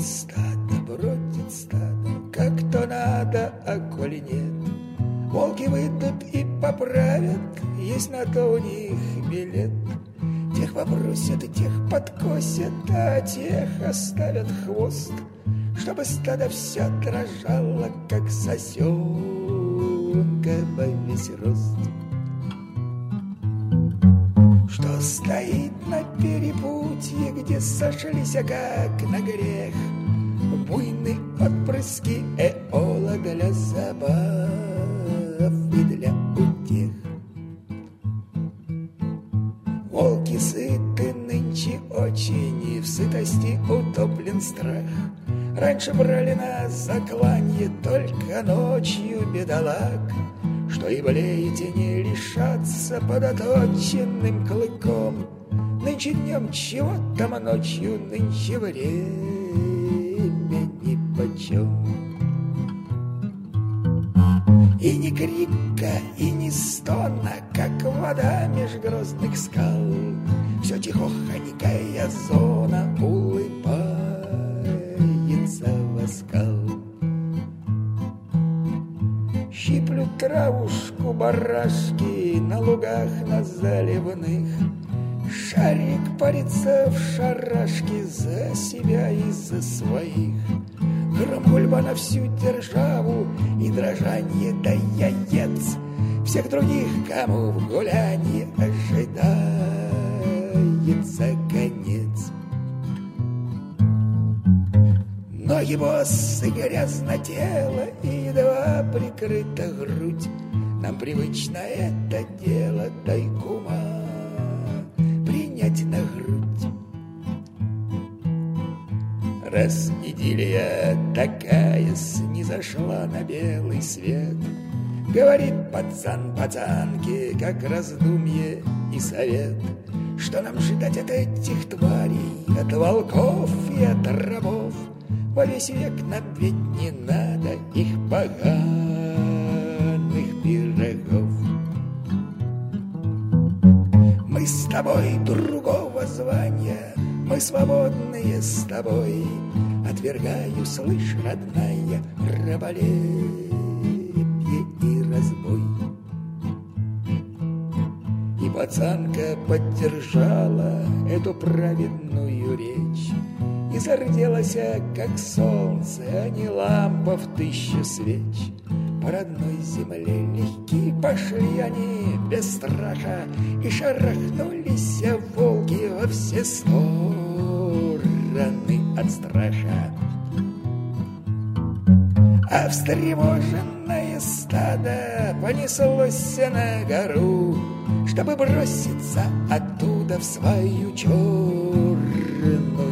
бродит стадо, как то надо, а коли нет, волки выйдут и поправят, есть на то у них билет. Тех попросят и тех подкосят, а тех оставят хвост, чтобы стадо все дрожало, как сосенка во весь рост. Что стоит на перепутье, где сошлись, как на грех, буйные отпрыски Эола для забав и для утех. Волки сыты нынче очень, и в сытости утоплен страх. Раньше брали нас закланье только ночью, бедолаг, что и блеять и не лишаться под оточенным клыком. Нынче днем чего там, а ночью нынче время нипочем. И ни крика, и ни стона, как вода меж грозных скал, все тихохонькая зона улыбается в оскал. Щиплют травушку барашки на лугах, на заливных. Шарик парится в шарашке за себя и за своих. Гром гульба на всю державу и дрожанье да яец всех других, кому в гулянье ожидается конец. Ноги боссы, грязно тело и едва прикрыта грудь. Нам привычно это дело, дай кума принять на грудь. Раз идиллия такая снизошла на белый свет, говорит пацан пацанке, как раздумье и совет, что нам ждать от этих тварей, от волков и от рабов. Во весь век нам ведь не надо их поганых пирогов. Мы с тобой другого звания, мы свободные с тобой. Отвергаю, слышь, родная, раболепие и разбой. И пацанка поддержала эту праведную речь и зарделась, как солнце, а не лампа в 1000 свеч. По родной земле легки пошли они без страха, и шарахнулись волки во все стороны от страха. А встревоженное стадо понеслось на гору, чтобы броситься оттуда в свою черную